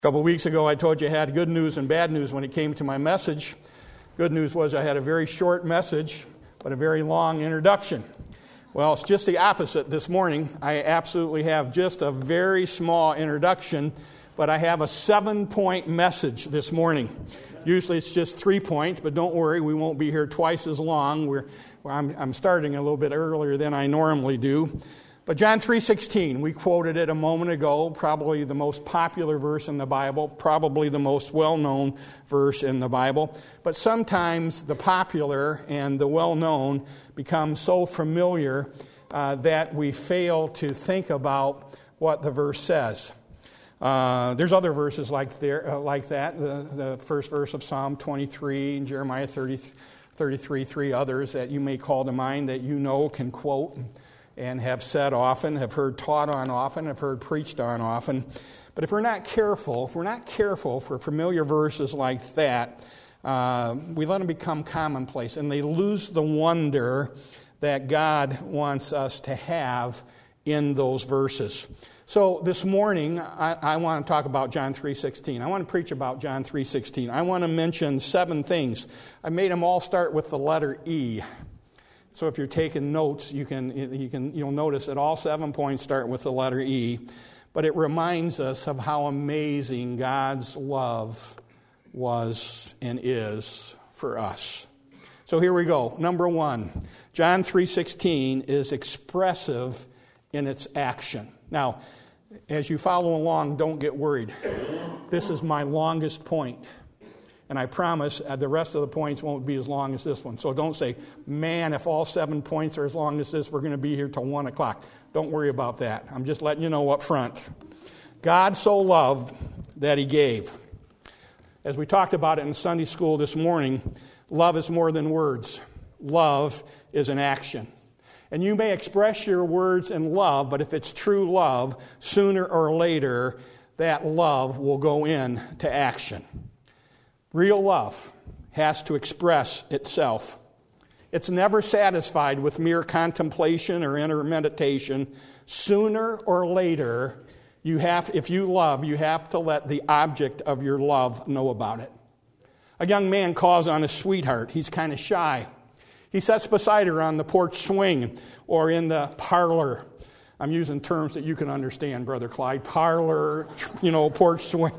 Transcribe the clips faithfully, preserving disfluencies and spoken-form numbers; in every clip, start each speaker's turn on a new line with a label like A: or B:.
A: A couple of weeks ago, I told you I had good news and bad news when it came to my message. Good news was I had a very short message, but a very long introduction. Well, it's just the opposite this morning. I absolutely have just a very small introduction, but I have a seven-point message this morning. Usually it's just three points, but don't worry, we won't be here twice as long. We're, well, I'm, I'm starting a little bit earlier than I normally do. But John three sixteen, we quoted it a moment ago, probably the most popular verse in the Bible, probably the most well-known verse in the Bible. But sometimes the popular and the well-known become so familiar uh, that we fail to think about what the verse says. Uh, there's other verses like there, uh, like that, the, the first verse of Psalm twenty-three, and Jeremiah thirty, thirty-three, three others that you may call to mind that you know, can quote and have said often, have heard taught on often, have heard preached on often. But if we're not careful, if we're not careful for familiar verses like that, uh, we let them become commonplace, and they lose the wonder that God wants us to have in those verses. So this morning, I, I want to talk about John three sixteen. I want to preach about John three sixteen. I want to mention seven things. I made them all start with the letter E. So if you're taking notes, you can you can you'll notice that all seven points start with the letter E. But it reminds us of how amazing God's love was and is for us. So here we go. Number one, John three sixteen is expressive in its action. Now, as you follow along, don't get worried. This is my longest point. And I promise uh, the rest of the points won't be as long as this one. So don't say, man, if all seven points are as long as this, we're going to be here till one o'clock. Don't worry about that. I'm just letting you know up front. God so loved that he gave. As we talked about it in Sunday school this morning, love is more than words. Love is an action. And you may express your words in love, but if it's true love, sooner or later, that love will go into action. Real love has to express itself. It's never satisfied with mere contemplation or inner meditation. Sooner or later, you have, if you love, you have to let the object of your love know about it. A young man calls on his sweetheart. He's kind of shy. He sits beside her on the porch swing or in the parlor. I'm using terms that you can understand, Brother Clyde. Parlor, you know, porch swing.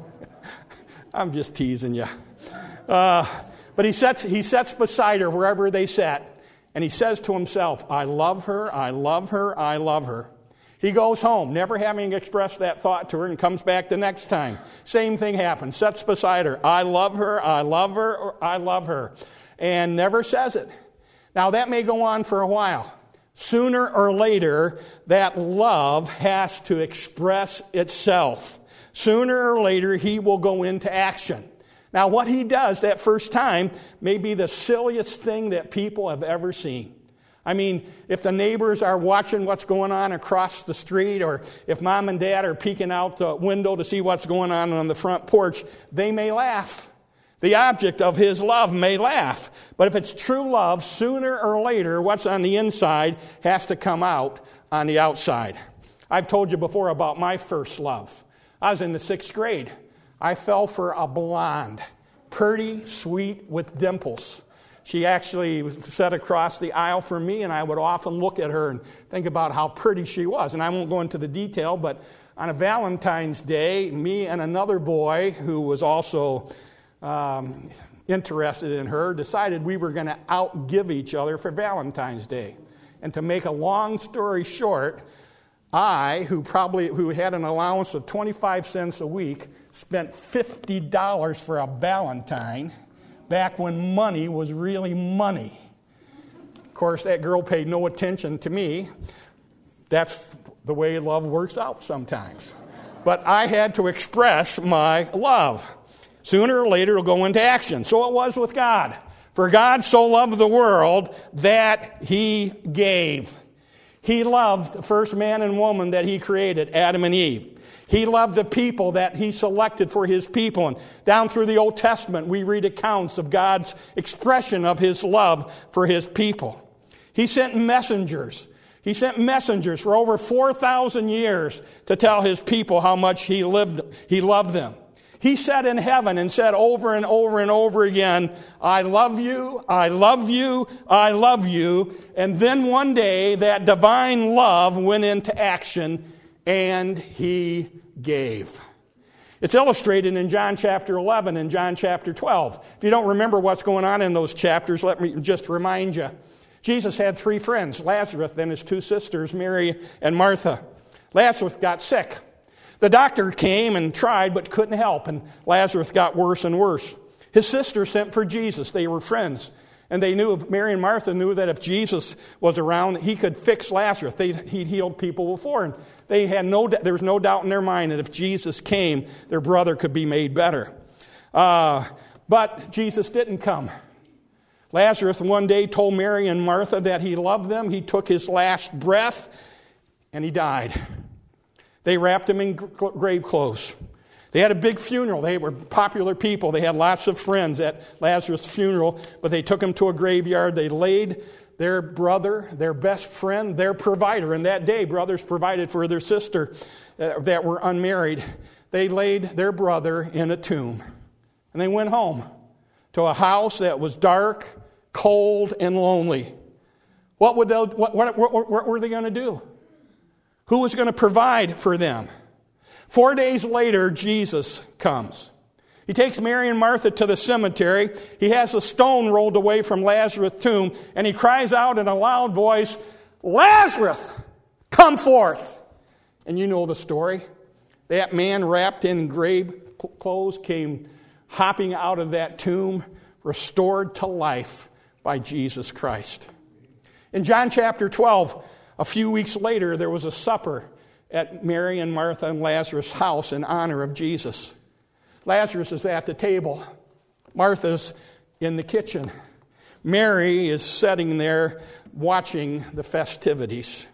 A: I'm just teasing you. Uh, but he sits, he sits beside her wherever they sat, and he says to himself, I love her, I love her, I love her. He goes home, never having expressed that thought to her, and comes back the next time. Same thing happens. Sits beside her, I love her, I love her, or I love her, and never says it. Now, that may go on for a while. Sooner or later, that love has to express itself. Sooner or later, he will go into action. Now, what he does that first time may be the silliest thing that people have ever seen. I mean, if the neighbors are watching what's going on across the street, or if mom and dad are peeking out the window to see what's going on on the front porch, they may laugh. The object of his love may laugh. But if it's true love, sooner or later, what's on the inside has to come out on the outside. I've told you before about my first love. I was in the sixth grade. I fell for a blonde, pretty, sweet, with dimples. She actually sat across the aisle from me, and I would often look at her and think about how pretty she was. And I won't go into the detail, but on a Valentine's Day, me and another boy who was also um, interested in her decided we were going to outgive each other for Valentine's Day. And to make a long story short, I, who probably who had an allowance of twenty-five cents a week, spent fifty dollars for a Valentine back when money was really money. Of course, that girl paid no attention to me. That's the way love works out sometimes. But I had to express my love. Sooner or later, it'll go into action. So it was with God. For God so loved the world that he gave. He loved the first man and woman that he created, Adam and Eve. He loved the people that he selected for his people. And down through the Old Testament, we read accounts of God's expression of his love for his people. He sent messengers. He sent messengers for over four thousand years to tell his people how much he lived, he loved them. He sat in heaven and said over and over and over again, I love you, I love you, I love you. And then one day that divine love went into action and he gave. It's illustrated in John chapter eleven and John chapter twelve. If you don't remember what's going on in those chapters, let me just remind you. Jesus had three friends, Lazarus and his two sisters, Mary and Martha. Lazarus got sick. The doctor came and tried but couldn't help, and Lazarus got worse and worse. His sister sent for Jesus. They were friends. And they knew, Mary and Martha knew that if Jesus was around, he could fix Lazarus. They, he'd healed people before. And they had no, there was no doubt in their mind that if Jesus came, their brother could be made better. Uh, but Jesus didn't come. Lazarus one day told Mary and Martha that he loved them. He took his last breath, and he died. They wrapped him in grave clothes. They had a big funeral. They were popular people. They had lots of friends at Lazarus' funeral, but they took him to a graveyard. They laid their brother, their best friend, their provider. And that day, brothers provided for their sister uh, that were unmarried. They laid their brother in a tomb. And they went home to a house that was dark, cold, and lonely. What, would they, what, what, what, what were they going to do? Who was going to provide for them? Four days later, Jesus comes. He takes Mary and Martha to the cemetery. He has a stone rolled away from Lazarus' tomb, and he cries out in a loud voice, Lazarus, come forth. And you know the story. That man wrapped in grave clothes came hopping out of that tomb, restored to life by Jesus Christ. In John chapter twelve, a few weeks later, there was a supper at Mary and Martha and Lazarus' house in honor of Jesus. Lazarus is at the table. Martha's in the kitchen. Mary is sitting there watching the festivities.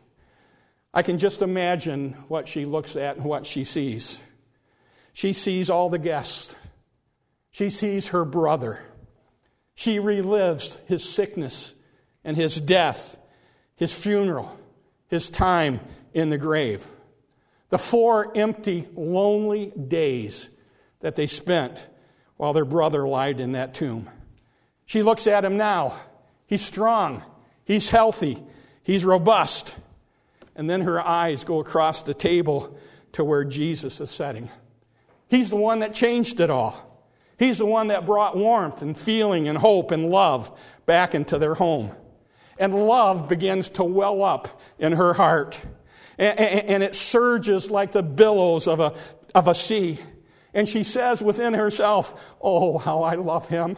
A: I can just imagine what she looks at and what she sees. She sees all the guests. She sees her brother. She relives his sickness and his death, his funeral, his time in the grave. The four empty, lonely days that they spent while their brother lied in that tomb. She looks at him now. He's strong. He's healthy. He's robust. And then her eyes go across the table to where Jesus is sitting. He's the one that changed it all. He's the one that brought warmth and feeling and hope and love back into their home. And love begins to well up in her heart. And it surges like the billows of a, of a sea. And she says within herself, oh, how I love him.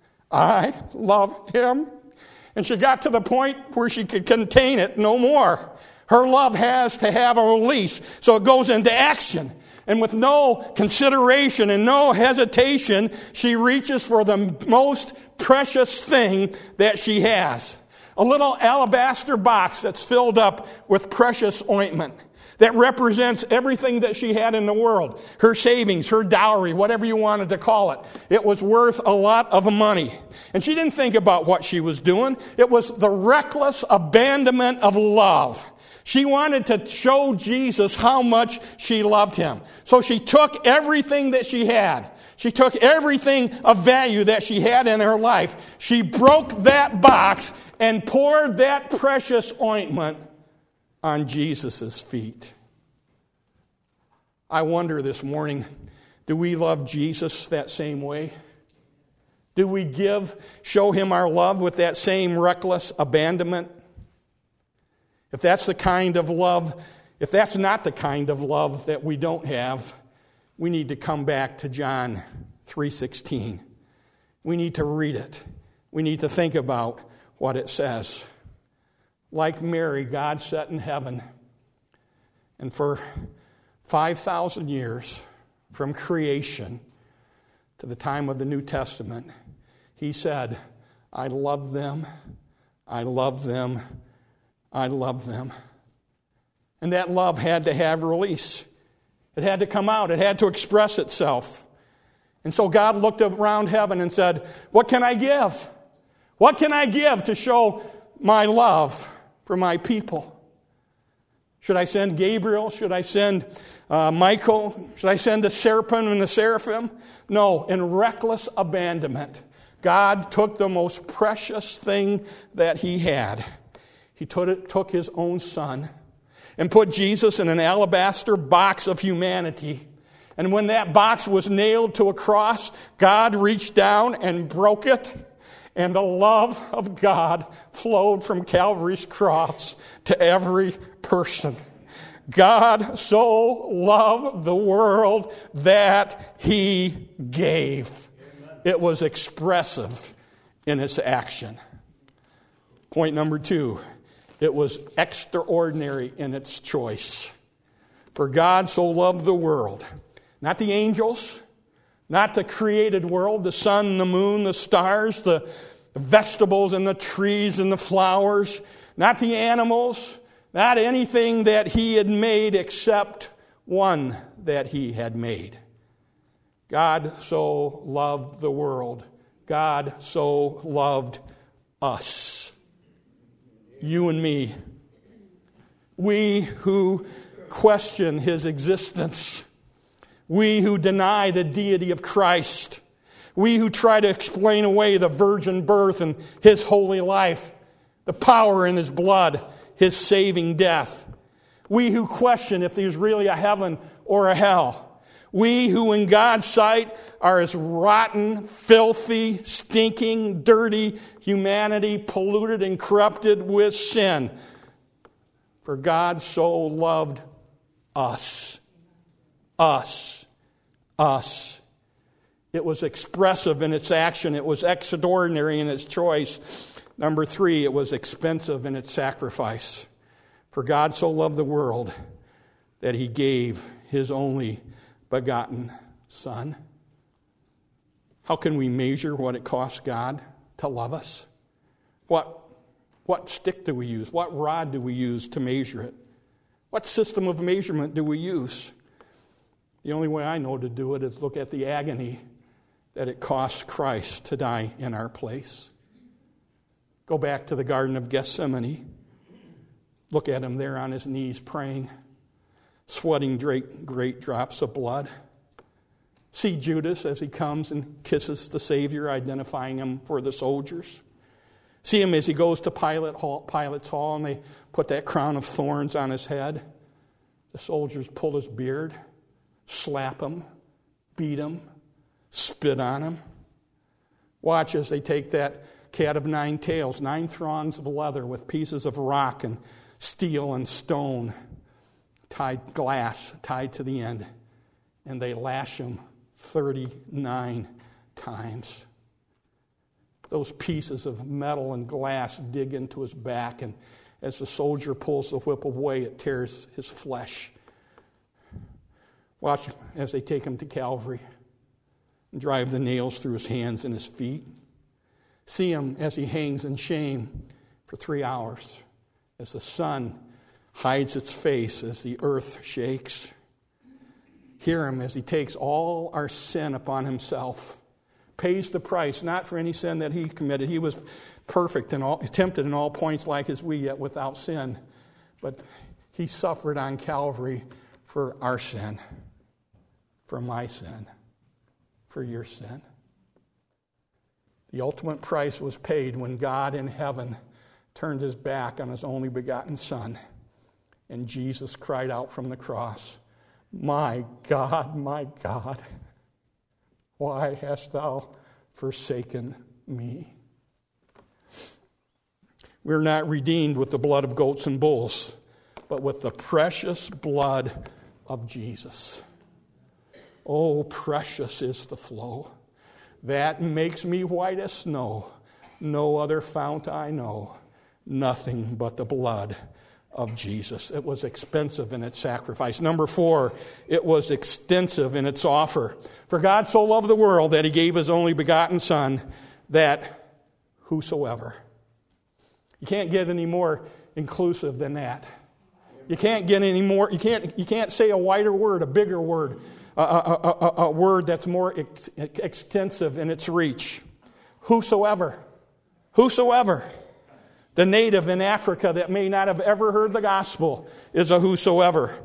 A: I love him. And she got to the point where she could contain it no more. Her love has to have a release. So it goes into action. And with no consideration and no hesitation, she reaches for the most precious thing that she has. A little alabaster box that's filled up with precious ointment that represents everything that she had in the world. Her savings, her dowry, whatever you wanted to call it. It was worth a lot of money. And she didn't think about what she was doing. It was the reckless abandonment of love. She wanted to show Jesus how much she loved him. So she took everything that she had. She took everything of value that she had in her life. She broke that box and poured that precious ointment on Jesus' feet. I wonder this morning, do we love Jesus that same way? Do we give, show him our love with that same reckless abandonment? If that's the kind of love, if that's not the kind of love that we don't have, we need to come back to John three sixteen. We need to read it. We need to think about what it says. Like Mary, God sat in heaven, and for five thousand years, from creation to the time of the New Testament, he said, I love them, I love them, I love them. And that love had to have release. It had to come out. It had to express itself. And so God looked around heaven and said, what can I give? What can I give to show my love for my people? Should I send Gabriel? Should I send Uh, Michael, should I send the seraphim and the seraphim? No, in reckless abandonment. God took the most precious thing that he had. He took, it, took his own son and put Jesus in an alabaster box of humanity. And when that box was nailed to a cross, God reached down and broke it. And the love of God flowed from Calvary's cross to every person. God so loved the world that he gave. Amen. It was expressive in its action. Point number two, it was extraordinary in its choice. For God so loved the world, not the angels, not the created world, the sun, the moon, the stars, the vegetables and the trees and the flowers, not the animals, not anything that he had made except one that he had made. God so loved the world. God so loved us. You and me. We who question his existence. We who deny the deity of Christ. We who try to explain away the virgin birth and his holy life, the power in his blood, his saving death. We who question if there's really a heaven or a hell. We who in God's sight are as rotten, filthy, stinking, dirty humanity, polluted and corrupted with sin. For God so loved us. Us. Us. It was expressive in its action. It was extraordinary in its choice. Number three, it was expensive in its sacrifice. For God so loved the world that he gave his only begotten Son. How can we measure what it costs God to love us? What, what stick do we use? What rod do we use to measure it? What system of measurement do we use? The only way I know to do it is look at the agony that it cost Christ to die in our place. Go back to the Garden of Gethsemane. Look at him there on his knees praying, sweating great, great drops of blood. See Judas as he comes and kisses the Savior, identifying him for the soldiers. See him as he goes to Pilate hall, Pilate's hall and they put that crown of thorns on his head. The soldiers pull his beard, slap him, beat him, spit on him. Watch as they take that cat of nine tails, nine thongs of leather with pieces of rock and steel and stone, tied glass tied to the end, and they lash him thirty-nine times. Those pieces of metal and glass dig into his back, and as the soldier pulls the whip away, it tears his flesh. Watch as they take him to Calvary and drive the nails through his hands and his feet. See him as he hangs in shame for three hours, as the sun hides its face, as the earth shakes. Hear him as he takes all our sin upon himself, pays the price, not for any sin that he committed. He was perfect and all, tempted in all points like as we, yet without sin. But he suffered on Calvary for our sin, for my sin, for your sin. The ultimate price was paid when God in heaven turned his back on his only begotten Son, and Jesus cried out from the cross, "My God, my God, why hast thou forsaken me?" We're not redeemed with the blood of goats and bulls, but with the precious blood of Jesus. Oh, precious is the flow that makes me white as snow. No other fount I know, nothing but the blood of Jesus. It was expensive in its sacrifice. Number four, it was extensive in its offer. For God so loved the world that he gave his only begotten Son, that whosoever. You can't get any more inclusive than that. You can't get any more, you can't, you can't say a wider word, a bigger word. A, a, a, a word that's more ex- extensive in its reach. Whosoever. Whosoever. The native in Africa that may not have ever heard the gospel is a whosoever.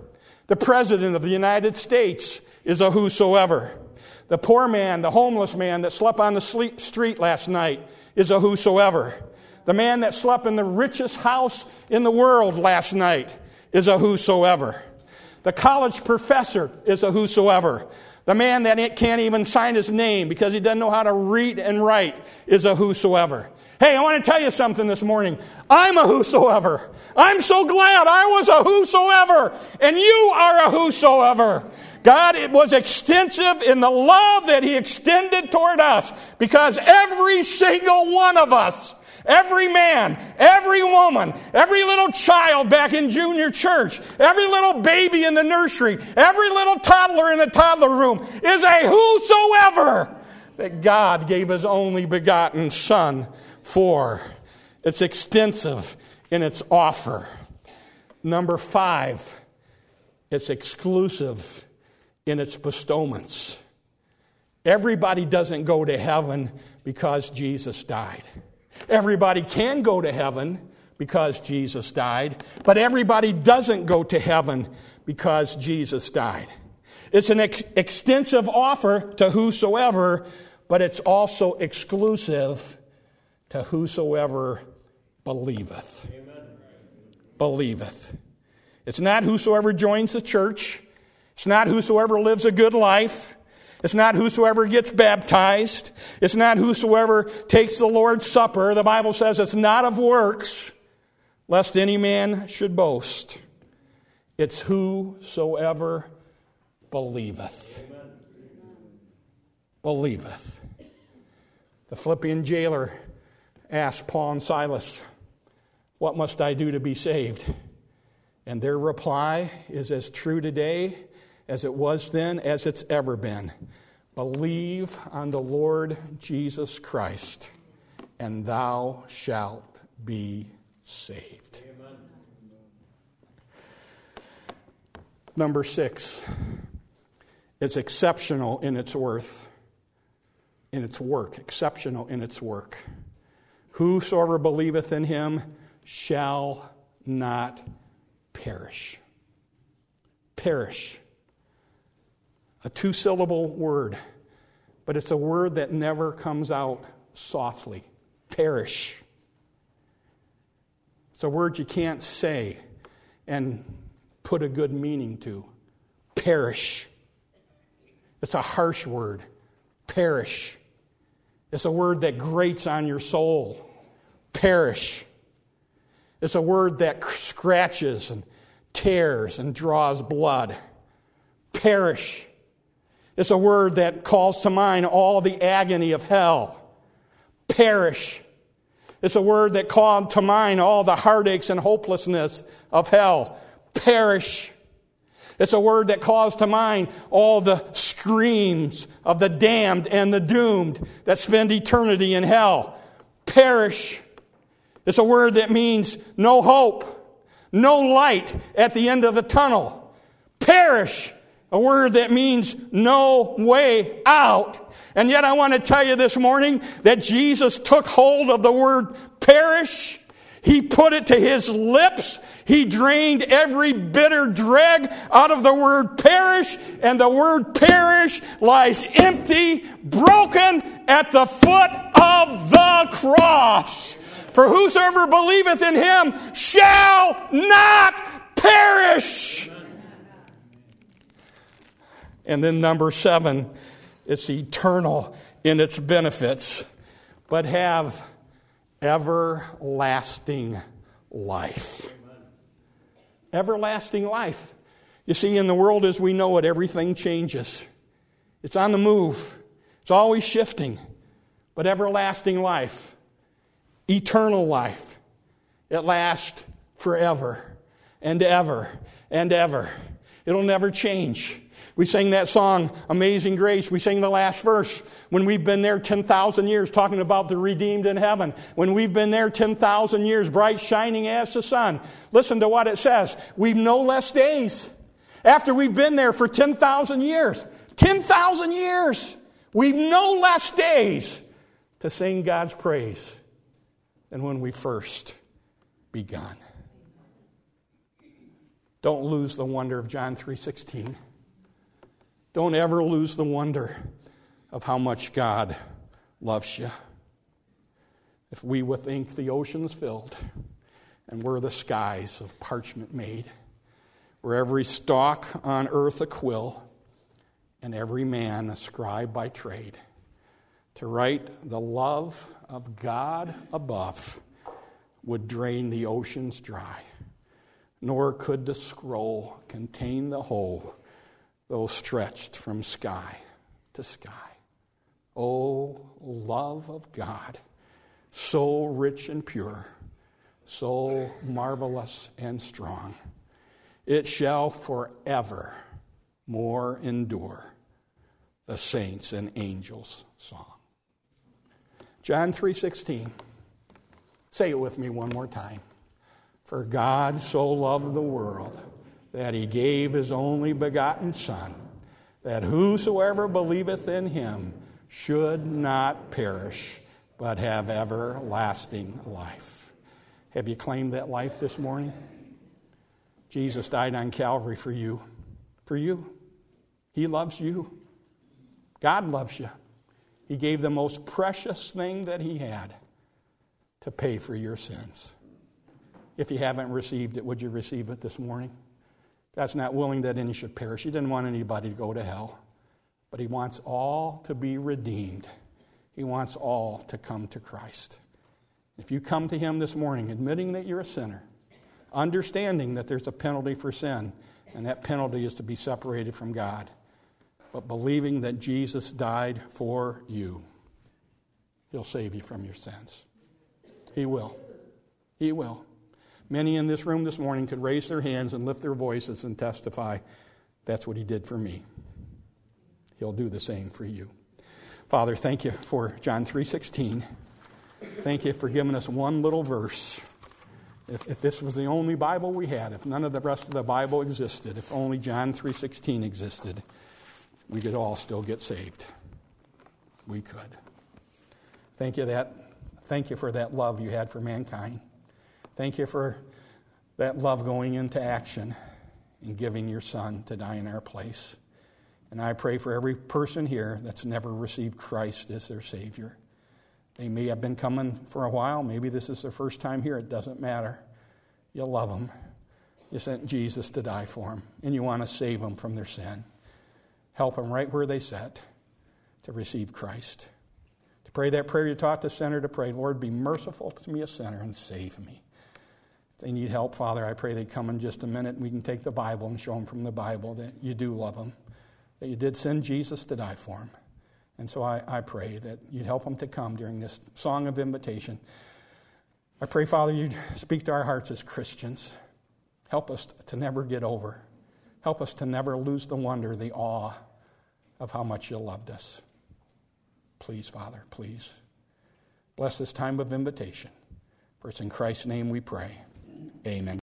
A: The President of the United States is a whosoever. The poor man, the homeless man that slept on the street last night is a whosoever. The man that slept in the richest house in the world last night is a whosoever. The college professor is a whosoever. The man that can't even sign his name because he doesn't know how to read and write is a whosoever. Hey, I want to tell you something this morning. I'm a whosoever. I'm so glad I was a whosoever, and you are a whosoever. God, it was extensive in the love that He extended toward us, because every single one of us, every man, every woman, every little child back in junior church, every little baby in the nursery, every little toddler in the toddler room is a whosoever that God gave His only begotten Son for. It's extensive in its offer. Number five, it's exclusive in its bestowments. Everybody doesn't go to heaven because Jesus died. Everybody can go to heaven because Jesus died, but everybody doesn't go to heaven because Jesus died. It's an ex- extensive offer to whosoever, but it's also exclusive to whosoever believeth. Amen. Believeth. It's not whosoever joins the church. It's not whosoever lives a good life. It's not whosoever gets baptized. It's not whosoever takes the Lord's Supper. The Bible says it's not of works, lest any man should boast. It's whosoever believeth. Amen. Believeth. The Philippian jailer asked Paul and Silas, "What must I do to be saved?" And their reply is as true today as it was then, as it's ever been. Believe on the Lord Jesus Christ, and thou shalt be saved. Amen. Number six, it's exceptional in its worth, in its work, exceptional in its work. Whosoever believeth in Him shall not perish. Perish. A two-syllable word, but it's a word that never comes out softly. Perish. It's a word you can't say and put a good meaning to. Perish. It's a harsh word. Perish. It's a word that grates on your soul. Perish. It's a word that scratches and tears and draws blood. Perish. It's a word that calls to mind all the agony of hell. Perish. It's a word that calls to mind all the heartaches and hopelessness of hell. Perish. It's a word that calls to mind all the screams of the damned and the doomed that spend eternity in hell. Perish. It's a word that means no hope, no light at the end of the tunnel. Perish. A word that means no way out. And yet I want to tell you this morning that Jesus took hold of the word perish. He put it to His lips. He drained every bitter dreg out of the word perish. And the word perish lies empty, broken at the foot of the cross. For whosoever believeth in Him shall not perish. And then number seven, it's eternal in its benefits, but have everlasting life. Amen. Everlasting life. You see, in the world as we know it, everything changes. It's on the move. It's always shifting. But everlasting life, eternal life, it lasts forever and ever and ever. It'll never change. We sang that song, Amazing Grace. We sang the last verse. When we've been there ten thousand years, talking about the redeemed in heaven. When we've been there ten thousand years, bright shining as the sun. Listen to what it says. We've no less days. After we've been there for ten thousand years. ten thousand years. We've no less days to sing God's praise than when we first begun. Don't lose the wonder of John three sixteen. Don't ever lose the wonder of how much God loves you. If we would think the ocean's filled, and we're the skies of parchment made, where every stalk on earth a quill, and every man a scribe by trade, to write the love of God above would drain the oceans dry, nor could the scroll contain the whole, though stretched from sky to sky. O love of God, so rich and pure, so marvelous and strong, it shall forever more endure, the saints and angels' song. John three sixteen. Say it with me one more time. For God so loved the world that he gave his only begotten Son, that whosoever believeth in him should not perish, but have everlasting life. Have you claimed that life this morning? Jesus died on Calvary for you. For you. He loves you. God loves you. He gave the most precious thing that he had to pay for your sins. If you haven't received it, would you receive it this morning? God's not willing that any should perish. He didn't want anybody to go to hell. But he wants all to be redeemed. He wants all to come to Christ. If you come to him this morning admitting that you're a sinner, understanding that there's a penalty for sin, and that penalty is to be separated from God, but believing that Jesus died for you, he'll save you from your sins. He will. He will. Many in this room this morning could raise their hands and lift their voices and testify, that's what he did for me. He'll do the same for you. Father, thank you for John three sixteen. Thank you for giving us one little verse. If, if this was the only Bible we had, if none of the rest of the Bible existed, if only John three sixteen existed, we could all still get saved. We could. Thank you that. Thank you for that love you had for mankind. Thank you for that love going into action and giving your Son to die in our place. And I pray for every person here that's never received Christ as their Savior. They may have been coming for a while. Maybe this is their first time here. It doesn't matter. You love them. You sent Jesus to die for them. And you want to save them from their sin. Help them right where they sit to receive Christ. To pray that prayer you taught the sinner to pray, Lord, be merciful to me, a sinner, and save me. If they need help, Father, I pray they come in just a minute and we can take the Bible and show them from the Bible that you do love them, that you did send Jesus to die for them. And so I, I pray that you'd help them to come during this song of invitation. I pray, Father, you'd speak to our hearts as Christians. Help us to never get over. Help us to never lose the wonder, the awe of how much you loved us. Please, Father, please. Bless this time of invitation. For it's in Christ's name we pray. Amen.